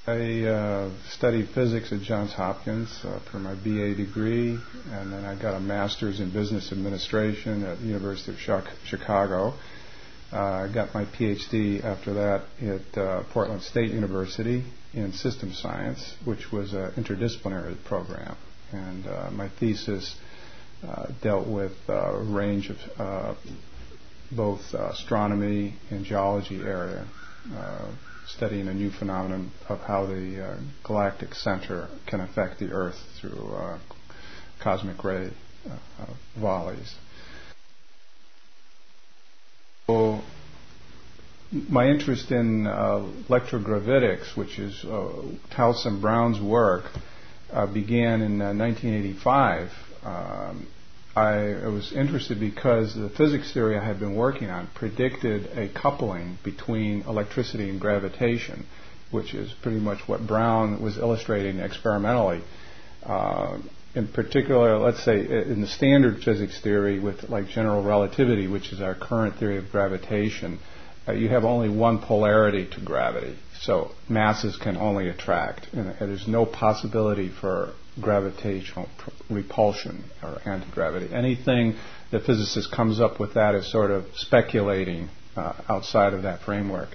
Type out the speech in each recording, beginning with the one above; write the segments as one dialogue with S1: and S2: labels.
S1: I studied physics at Johns Hopkins for my BA degree, and then I got a master's in business administration at the University of Chicago. I got my PhD after that at Portland State University in systems science, which was an interdisciplinary program. And my thesis dealt with a range of both astronomy and geology area, studying a new phenomenon of how the galactic center can affect the Earth through cosmic ray volleys. So my interest in electrogravitics, which is Towson Brown's work, began in 1985. I was interested because the physics theory I had been working on predicted a coupling between electricity and gravitation, which is pretty much what Brown was illustrating experimentally. In particular, let's say in the standard physics theory with like general relativity, which is our current theory of gravitation, you have only one polarity to gravity. So masses can only attract, and there's no possibility for gravitational repulsion or anti-gravity. Anything that physicist comes up with that is sort of speculating outside of that framework.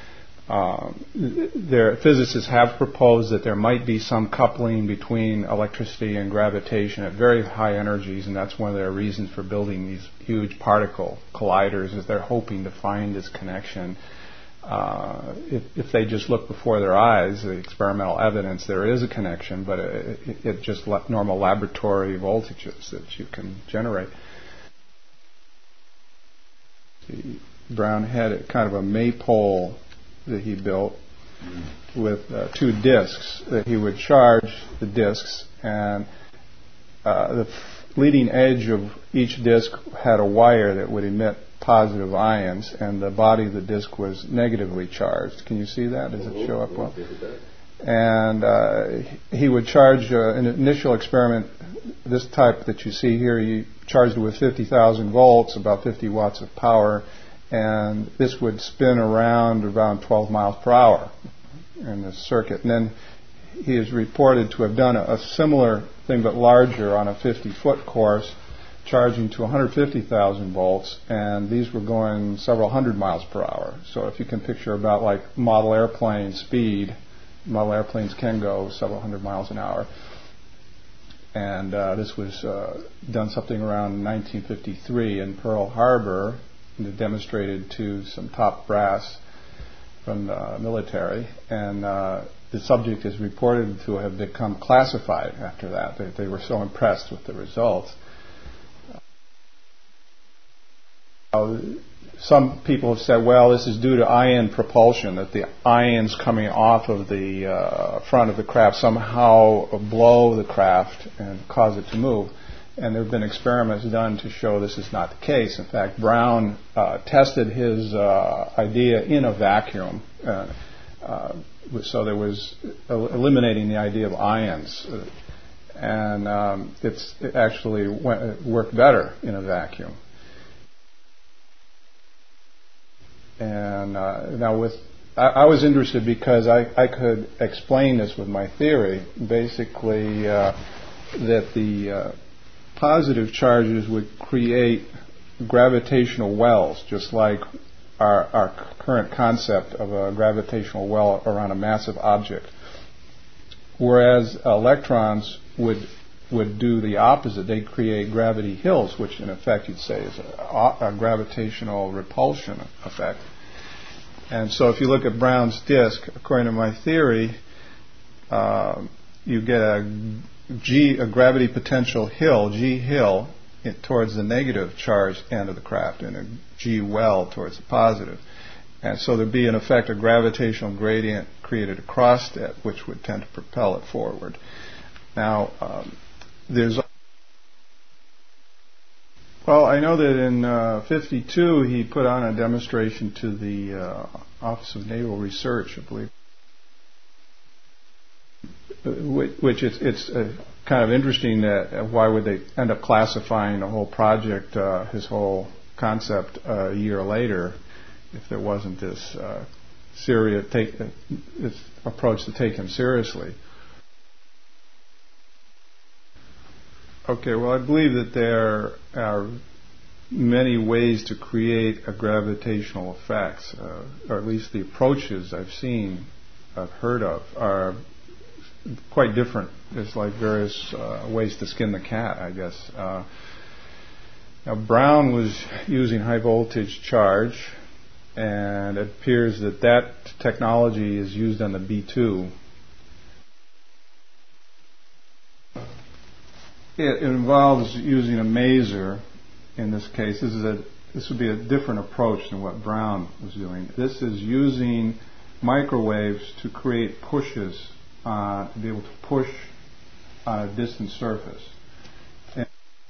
S1: Physicists have proposed that there might be some coupling between electricity and gravitation at very high energies, and that's one of their reasons for building these huge particle colliders, is they're hoping to find this connection. If they just look before their eyes, the experimental evidence, there is a connection, but it's just normal laboratory voltages that you can generate. Brown had kind of a maypole that he built with two discs that he would charge the discs, and the leading edge of each disc had a wire that would emit positive ions, and the body of the disc was negatively charged. Can you see that? Does it show up well? And he would charge an initial experiment, this type that you see here. He charged it with 50,000 volts, about 50 watts of power, and this would spin around 12 miles per hour in the circuit. And then he is reported to have done a similar thing but larger on a 50-foot course, charging to 150,000 volts, and these were going several hundred miles per hour. So if you can picture about like model airplane speed, model airplanes can go several hundred miles an hour. And this was done something around 1953 in Pearl Harbor, and demonstrated to some top brass from the military, and the subject is reported to have become classified after that. They were so impressed with the results. Some people have said, well, this is due to ion propulsion, that the ions coming off of the front of the craft somehow blow the craft and cause it to move. And there have been experiments done to show this is not the case. In fact, Brown tested his idea in a vacuum. So there was eliminating the idea of ions. And it actually worked better in a vacuum. And now I was interested because I could explain this with my theory. Basically, that the positive charges would create gravitational wells, just like our current concept of a gravitational well around a massive object. Whereas electrons would do the opposite. They create gravity hills, which in effect you'd say is a gravitational repulsion effect. And so if you look at Brown's disk, according to my theory, you get a gravity potential hill, G hill, towards the negative charged end of the craft, and a G well towards the positive. And so there'd be, in effect, a gravitational gradient created across it, which would tend to propel it forward. Now, I know that in 52 he put on a demonstration to the Office of Naval Research, I believe, which it's kind of interesting that why would they end up classifying the whole project, his whole concept, a year later, if there wasn't this this approach to take him seriously. Okay, well, I believe that there are many ways to create a gravitational effects, or at least the approaches I've heard of, are quite different. There's like various ways to skin the cat, I guess. Now, Brown was using high voltage charge, and it appears that technology is used on the B2. It involves using a maser. In this case, this would be a different approach than what Brown was doing. This is using microwaves to create pushes, to be able to push on a distant surface. And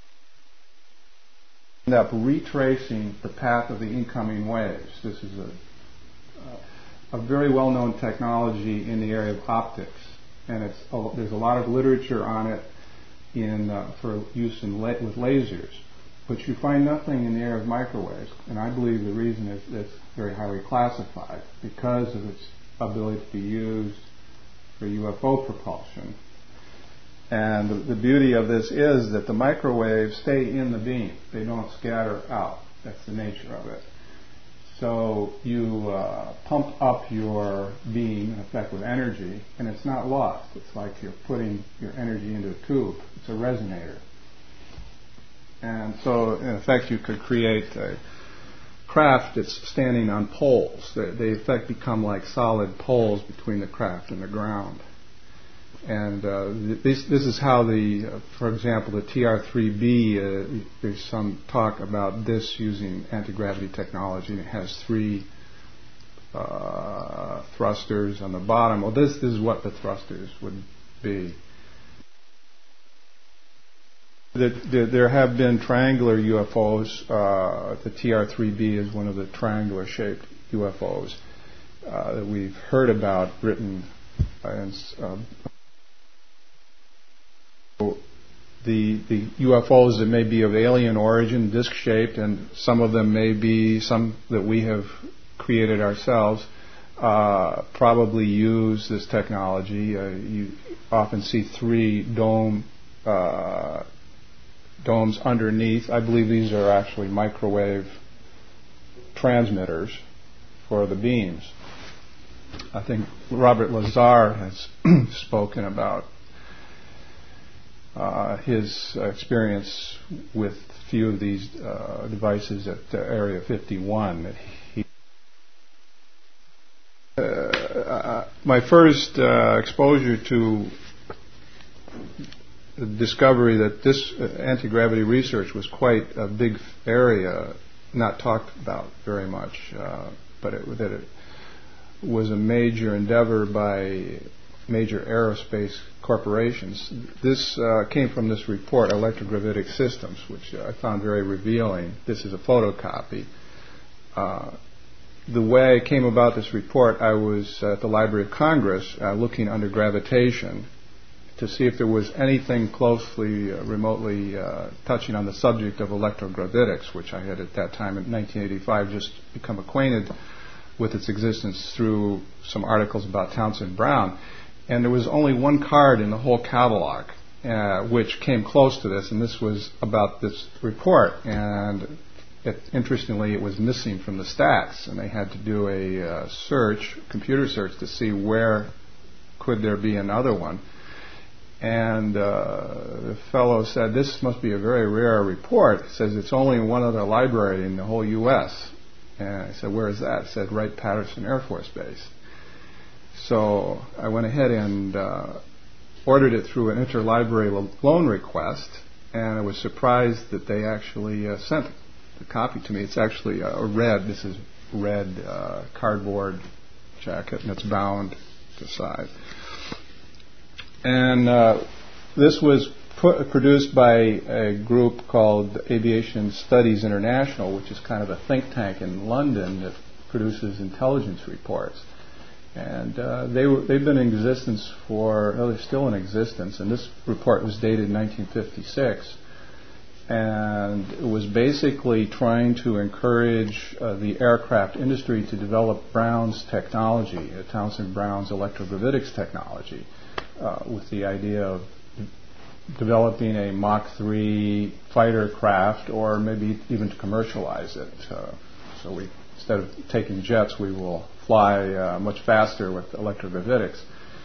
S1: end up retracing the path of the incoming waves. This is a very well-known technology in the area of optics, and there's a lot of literature on it for use with lasers. But you find nothing in the area of microwaves, and I believe the reason is it's very highly classified because of its ability to be used for UFO propulsion. And the beauty of this is that the microwaves stay in the beam. They don't scatter out. That's the nature of it. So you pump up your beam, in effect, with energy, and it's not lost. It's like you're putting your energy into a tube. It's a resonator. And so, in effect, you could create a craft that's standing on poles. They, in effect, become like solid poles between the craft and the ground. And this is how for example, the TR-3B, there's some talk about this using anti-gravity technology. It has 3 thrusters on the bottom. Well, this is what the thrusters would be. There have been triangular UFOs. The TR-3B is one of the triangular-shaped UFOs that we've heard about, written. The UFOs that may be of alien origin, disc-shaped, and some of them may be some that we have created ourselves, probably use this technology. You often see 3 domes underneath. I believe these are actually microwave transmitters for the beams. I think Robert Lazar has spoken about his experience with a few of these devices at Area 51. My first exposure to the discovery that this anti-gravity research was quite a big area, not talked about very much, but that it was a major endeavor by major aerospace corporations. This came from this report, Electrogravitic Systems, which I found very revealing. This is a photocopy. The way I came about this report, I was at the Library of Congress looking under gravitation to see if there was anything closely, remotely touching on the subject of electrogravitics, which I had at that time in 1985 just become acquainted with its existence through some articles about Townsend Brown. And there was only one card in the whole catalog which came close to this, and this was about this report. And interestingly, it was missing from the stacks, and they had to do a computer search, to see where could there be another one. And the fellow said, this must be a very rare report. It says it's only in one other library in the whole U.S. And I said, where is that? It said Wright-Patterson Air Force Base. So I went ahead and ordered it through an interlibrary loan request, and I was surprised that they actually sent the copy to me. It's actually this is red cardboard jacket, and it's bound to the side. And this was produced by a group called Aviation Studies International, which is kind of a think tank in London that produces intelligence reports. And they've been in existence they're still in existence, and this report was dated 1956. and it was basically trying to encourage the aircraft industry to develop Brown's technology, Townsend Brown's electrogravitics technology, with the idea of developing a Mach 3 fighter craft, or maybe even to commercialize it. So we, instead of taking jets, we will fly much faster with electrogravitics.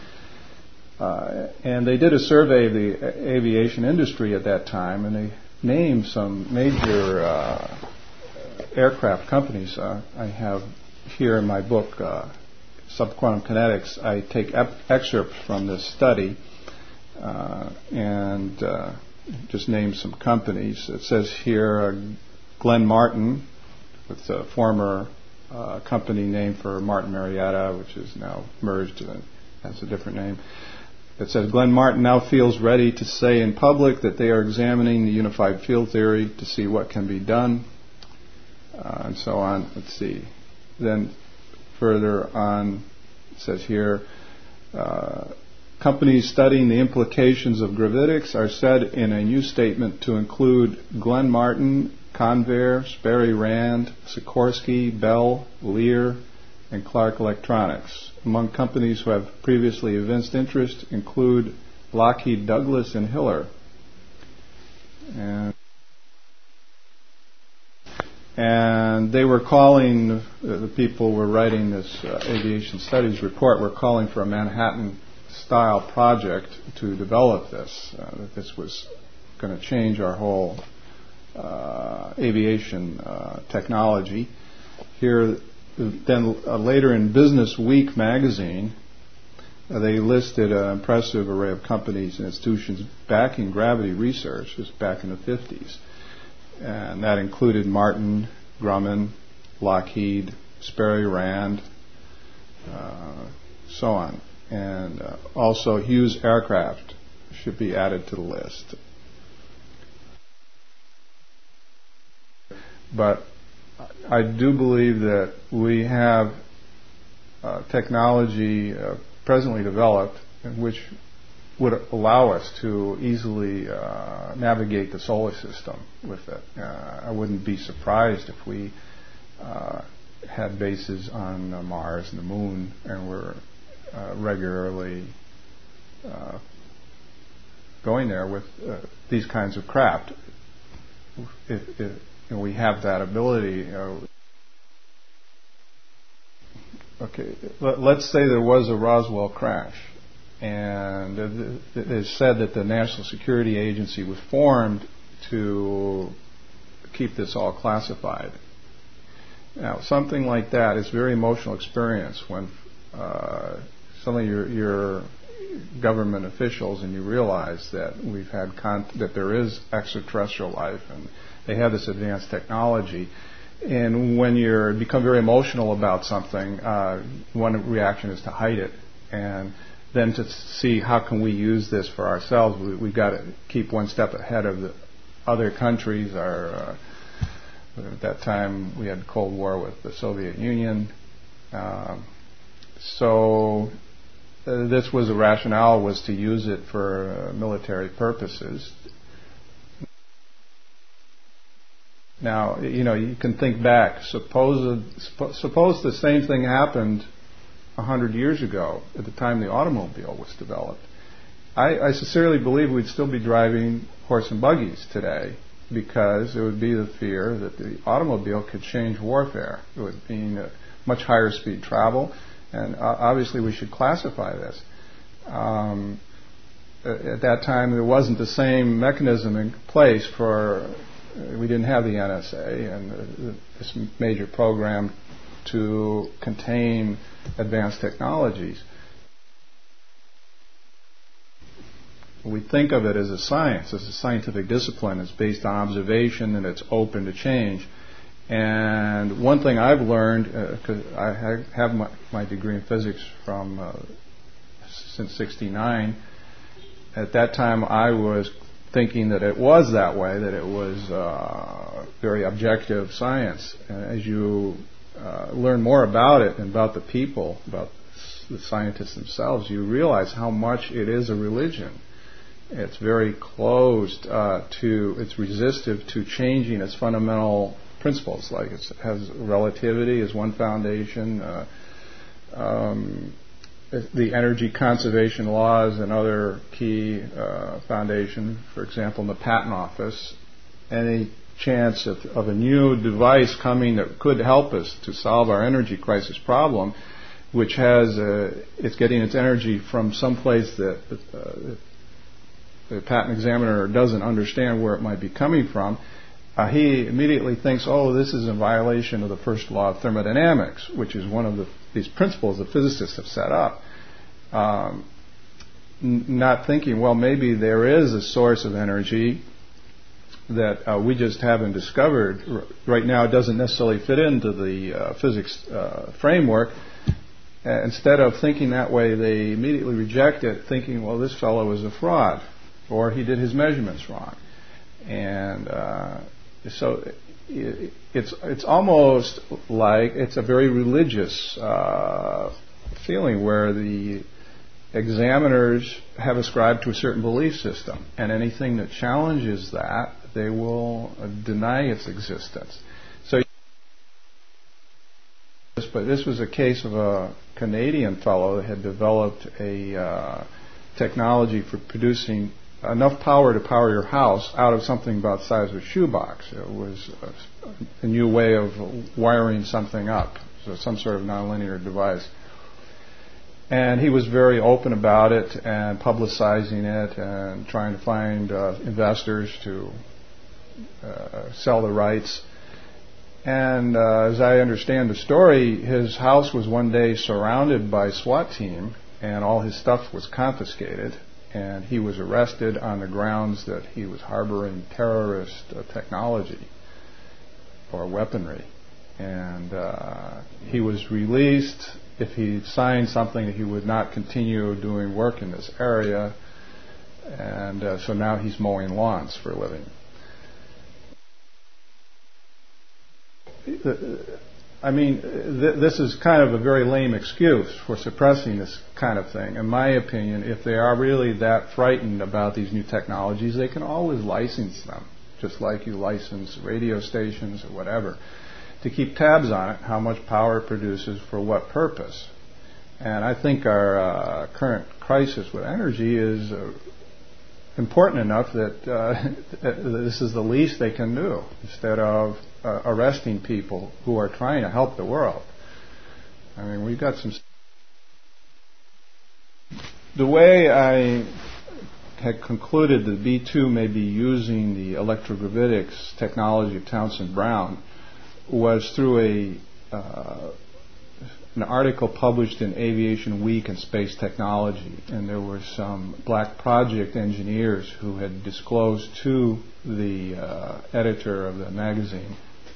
S1: And they did a survey of the aviation industry at that time, and they named some major aircraft companies. I have here in my book, Subquantum Kinetics, I take excerpts from this study and just name some companies. It says here Glenn Martin, with a former company named for Martin Marietta, which is now merged and has a different name. It says Glenn Martin now feels ready to say in public that they are examining the unified field theory to see what can be done, and so on. Let's see. Then further on, it says here, companies studying the implications of gravitics are said in a new statement to include Glenn Martin, Convair, Sperry Rand, Sikorsky, Bell, Lear, and Clark Electronics. Among companies who have previously evinced interest include Lockheed Douglas and Hiller. And they were calling, the people were writing this aviation studies report were calling for a Manhattan-style project to develop this, that this was going to change our whole aviation technology. Here, then later in Business Week magazine, they listed an impressive array of companies and institutions backing gravity research, just back in the 50s. And that included Martin, Grumman, Lockheed, Sperry Rand, so on. And also Hughes Aircraft should be added to the list. But I do believe that we have technology presently developed which would allow us to easily navigate the solar system with it. I wouldn't be surprised if we had bases on Mars and the Moon and were regularly going there with these kinds of craft. If we have that ability. Okay, let's say there was a Roswell crash, and it is said that the National Security Agency was formed to keep this all classified. Now, something like that is a very emotional experience when some of your government officials and you realize that we've had that there is extraterrestrial life and they have this advanced technology. And when you become very emotional about something, one reaction is to hide it, and then to see how can we use this for ourselves. We've got to keep one step ahead of the other countries. At that time, we had Cold War with the Soviet Union. So this was the rationale, was to use it for military purposes. Now, you can think back. Suppose the same thing happened 100 years ago at the time the automobile was developed. I sincerely believe we'd still be driving horse and buggies today, because there would be the fear that the automobile could change warfare. It would mean much higher speed travel, and obviously we should classify this. At that time, there wasn't the same mechanism in place we didn't have the NSA and this major program to contain advanced technologies. We think of it as a science, as a scientific discipline. It's based on observation and it's open to change. And one thing I've learned, because I have my degree in physics since '69, at that time I was thinking that it was that way, that it was very objective science. And as you learn more about it and about the people, about the scientists themselves, you realize how much it is a religion. It's very closed it's resistive to changing its fundamental principles, like it has relativity as one foundation, the energy conservation laws and other key foundation. For example, in the Patent Office, any chance of a new device coming that could help us to solve our energy crisis problem, which has it's getting its energy from some place that the patent examiner doesn't understand where it might be coming from, he immediately thinks, oh, this is in violation of the first law of thermodynamics, which is one of these principles that physicists have set up. Not thinking, well, maybe there is a source of energy that we just haven't discovered. Right now it doesn't necessarily fit into the physics framework. Instead of thinking that way, they immediately reject it, thinking, well, this fellow is a fraud, or he did his measurements wrong. And so it's almost like it's a very religious feeling where the examiners have ascribed to a certain belief system, and anything that challenges that, they will deny its existence. So, but this was a case of a Canadian fellow that had developed a technology for producing enough power to power your house out of something about the size of a shoebox. It was a new way of wiring something up, so some sort of nonlinear device. And he was very open about it and publicizing it and trying to find investors to sell the rights. And as I understand the story, his house was one day surrounded by a SWAT team and all his stuff was confiscated. And he was arrested on the grounds that he was harboring terrorist technology or weaponry. And he was released. If he signed something, he would not continue doing work in this area. And so now he's mowing lawns for a living. I mean, this is kind of a very lame excuse for suppressing this kind of thing. In my opinion, if they are really that frightened about these new technologies, they can always license them, just like you license radio stations or whatever, to keep tabs on it, how much power it produces for what purpose. And I think our current crisis with energy is important enough that this is the least they can do, instead of arresting people who are trying to help the world. I mean, we've got some... The way I had concluded that B2 may be using the electrogravitics technology of Townsend Brown was through an article published in Aviation Week and Space Technology, and there were some black project engineers who had disclosed to the editor of the magazine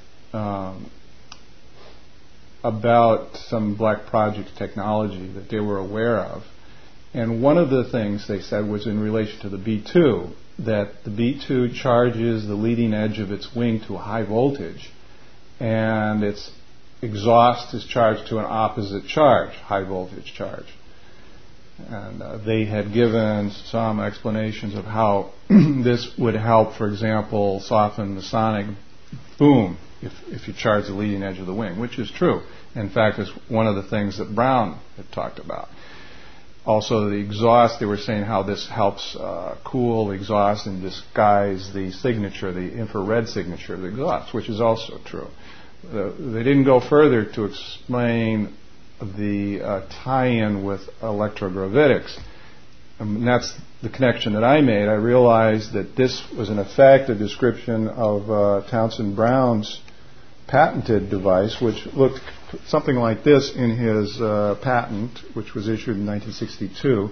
S1: about some black project technology that they were aware of. And one of the things they said was in relation to the B2, that the B2 charges the leading edge of its wing to a high voltage, and its exhaust is charged to an opposite charge, high voltage charge. And they had given some explanations of how this would help, for example, soften the sonic boom if you charge the leading edge of the wing, which is true. In fact, it's one of the things that Brown had talked about. Also, the exhaust, they were saying how this helps cool the exhaust and disguise the signature, the infrared signature of the exhaust, which is also true. They didn't go further to explain the tie-in with electrogravitics. And that's the connection that I made. I realized that this was in effect a description of Townsend Brown's patented device, which looked something like this in his patent, which was issued in 1962,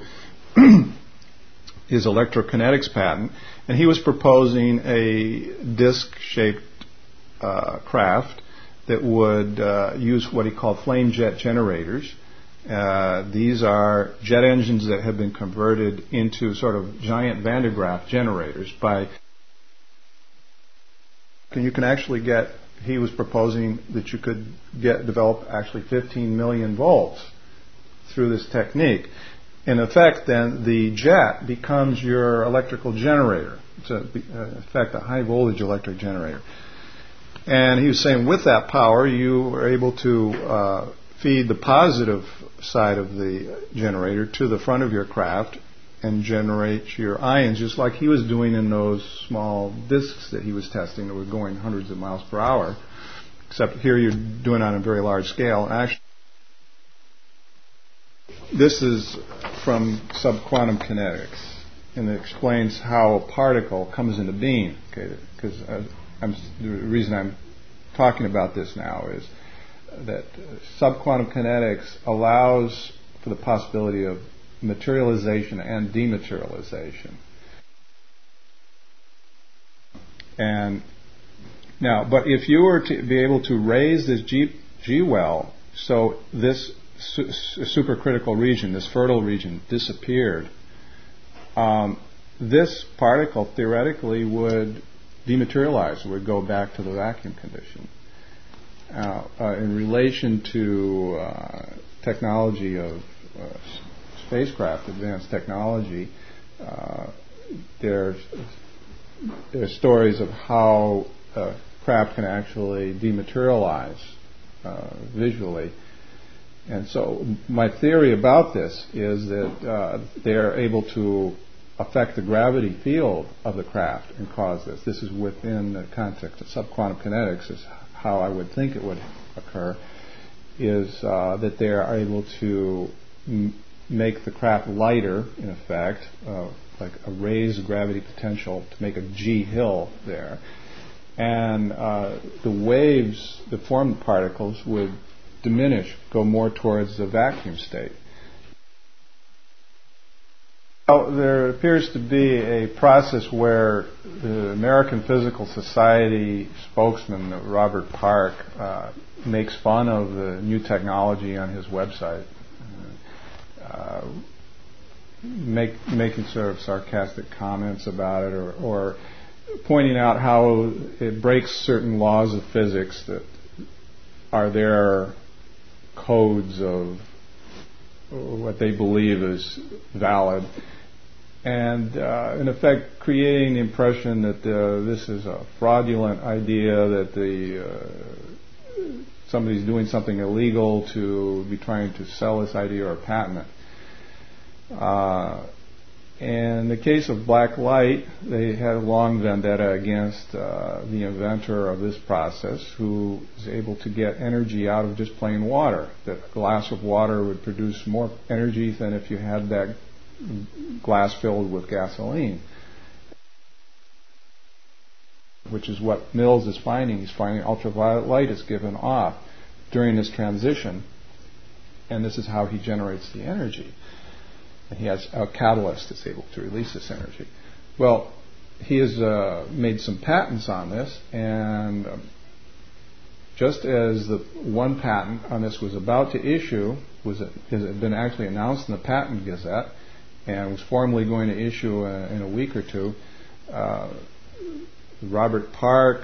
S1: his electrokinetics patent. And he was proposing a disc-shaped craft that would use what he called flame jet generators. These are jet engines that have been converted into sort of giant Van de Graaff generators and you can actually get, he was proposing that you could develop actually 15 million volts through this technique. in effect, then the jet becomes your electrical generator. It's in effect a high voltage electric generator. And he was saying with that power, you were able to feed the positive side of the generator to the front of your craft and generate your ions, just like he was doing in those small disks that he was testing that were going hundreds of miles per hour. Except here you're doing it on a very large scale. Actually, this is from subquantum kinetics, and it explains how a particle comes into being. Okay, because the reason I'm talking about this now is that subquantum kinetics allows for the possibility of materialization and dematerialization. And now, but if you were to be able to raise this G well, so this supercritical region, this fertile region, disappeared, this particle theoretically would dematerialize, would go back to the vacuum condition. In relation to technology of spacecraft, advanced technology, there's stories of how craft can actually dematerialize visually. And so my theory about this is that they're able to affect the gravity field of the craft and cause this. This is within the context of subquantum kinetics, is how I would think it would occur, is that they are able to make the craft lighter, in effect, like a raised gravity potential to make a G hill there. And the waves that form the particles would diminish, go more towards the vacuum state. Well, there appears to be a process where the American Physical Society spokesman, Robert Park, makes fun of the new technology on his website, making sort of sarcastic comments about it, or pointing out how it breaks certain laws of physics that are their codes of what they believe is valid, and in effect creating the impression that this is a fraudulent idea, that somebody's doing something illegal to be trying to sell this idea or patent it. In the case of black light, they had a long vendetta against the inventor of this process, who was able to get energy out of just plain water. That a glass of water would produce more energy than if you had that glass filled with gasoline, which is what Mills is finding. He's finding ultraviolet light is given off during this transition, and this is how he generates the energy. And he has a catalyst that's able to release this energy. Well, he has made some patents on this, and just as the one patent on this was about to issue, it had been actually announced in the Patent Gazette, and was formally going to issue in a week or two, Robert Park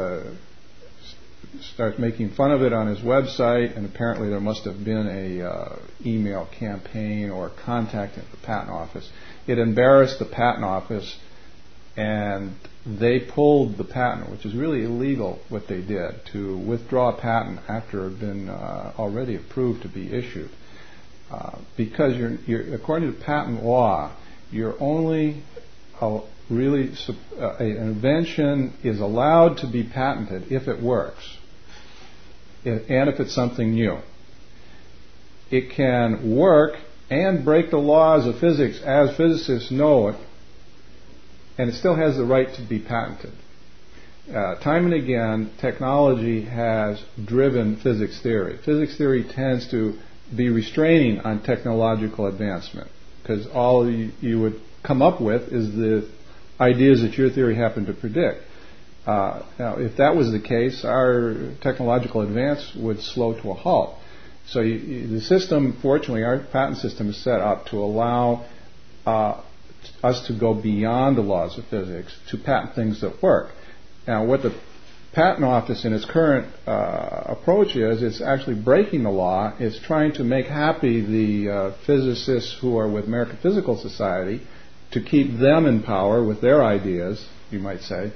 S1: starts making fun of it on his website, and apparently there must have been a email campaign or contact at the patent office. It embarrassed the patent office, and they pulled the patent, which is really illegal what they did, to withdraw a patent after it had been already approved to be issued. Because you're according to patent law, you're only an invention is allowed to be patented if it works, and if it's something new. It can work and break the laws of physics as physicists know it, and it still has the right to be patented. Time and again, technology has driven physics theory. Physics theory tends to be restraining on technological advancement, because all you would come up with is the ideas that your theory happened to predict. Now, if that was the case, our technological advance would slow to a halt. So the system, fortunately, our patent system is set up to allow us to go beyond the laws of physics to patent things that work. Now, what the Patent Office in its current approach is it's actually breaking the law. It's trying to make happy the physicists who are with American Physical Society to keep them in power with their ideas, you might say,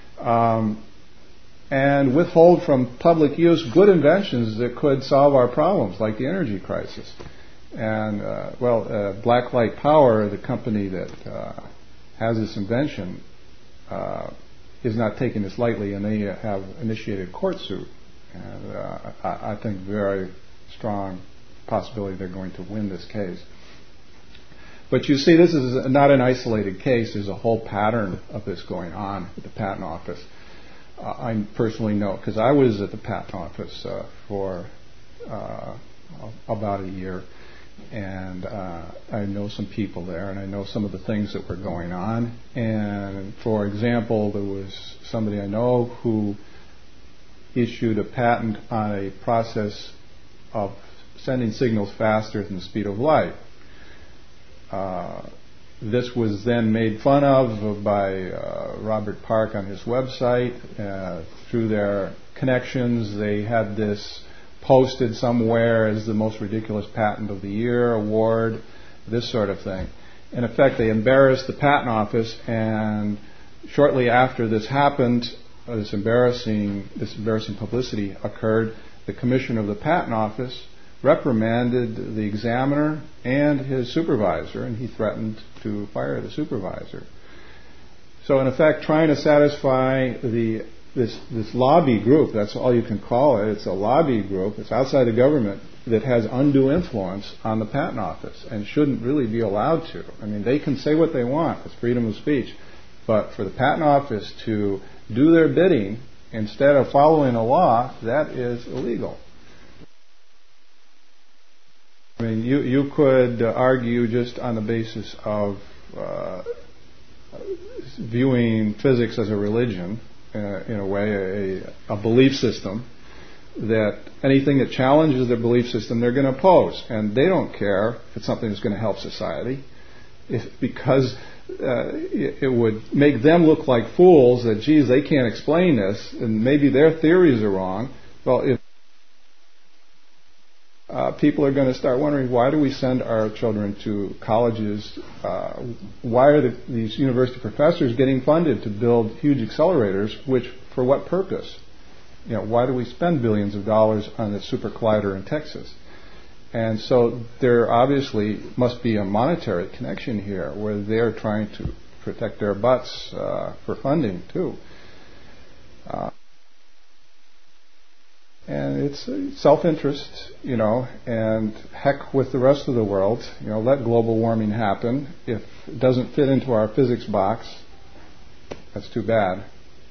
S1: and withhold from public use good inventions that could solve our problems, like the energy crisis. And, Blacklight Power, the company that has this invention, is not taking this lightly, and they have initiated a court suit. And I think very strong possibility they're going to win this case. But you see, this is not an isolated case. There's a whole pattern of this going on at the Patent Office. I personally know, because I was at the Patent Office for about a year, and I know some people there, and I know some of the things that were going on. And for example, there was somebody I know who issued a patent on a process of sending signals faster than the speed of light. This was then made fun of by Robert Park on his website. Through their connections, they had this posted somewhere as the most ridiculous patent of the year award, this sort of thing. In effect, they embarrassed the Patent Office, and shortly after this happened, this embarrassing publicity occurred, the commissioner of the Patent Office reprimanded the examiner and his supervisor, and he threatened to fire the supervisor. So in effect, trying to satisfy this lobby group, that's all you can call it, it's a lobby group, it's outside the government, that has undue influence on the Patent Office and shouldn't really be allowed to. I mean, they can say what they want, it's freedom of speech, but for the Patent Office to do their bidding instead of following a law, that is illegal. I mean, you could argue just on the basis of viewing physics as a religion, in a way, a belief system, that anything that challenges their belief system they're going to oppose, and they don't care if it's something that's going to help society, because it would make them look like fools that, geez, they can't explain this, and maybe their theories are wrong. Well, if people are going to start wondering, why do we send our children to colleges? Why are these university professors getting funded to build huge accelerators? Which, for what purpose? You know, why do we spend billions of dollars on the super collider in Texas? And so there obviously must be a monetary connection here, where they're trying to protect their butts for funding too. And it's self-interest, you know, and heck with the rest of the world. You know, let global warming happen. If it doesn't fit into our physics box, that's too bad.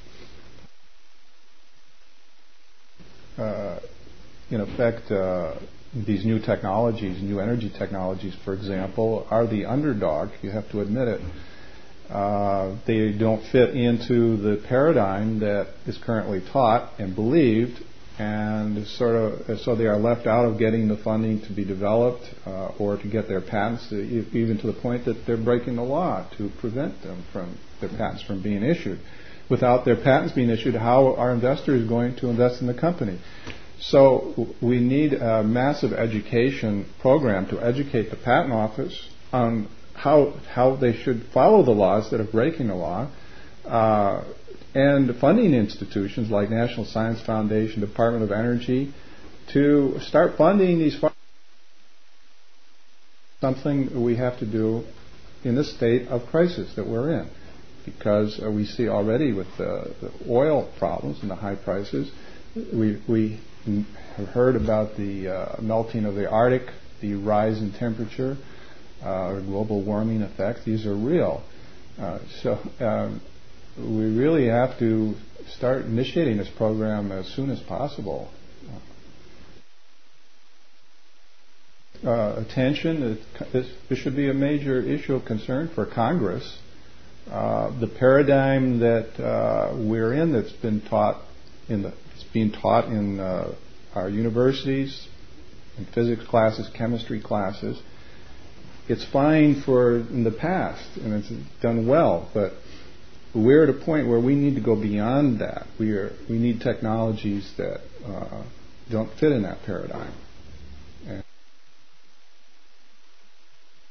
S1: In effect, these new technologies, new energy technologies, for example, are the underdog. You have to admit it. They don't fit into the paradigm that is currently taught and believed, and so they are left out of getting the funding to be developed or to get their patents, even to the point that they're breaking the law to prevent their patents from being issued. Without their patents being issued, how are investors going to invest in the company? So we need a massive education program to educate the Patent Office on how they should follow the law instead of breaking the law, and funding institutions like National Science Foundation, Department of Energy, to start funding these something we have to do in this state of crisis that we're in, because we see already with the oil problems and the high prices, we have heard about the melting of the Arctic, the rise in temperature, global warming effects. These are real. We really have to start initiating this program as soon as possible. Attention, this should be a major issue of concern for Congress. The paradigm that we're in, that's been taught it's being taught in our universities, in physics classes, chemistry classes. It's fine in the past, and it's done well, but we're at a point where we need to go beyond that. We need technologies that don't fit in that paradigm.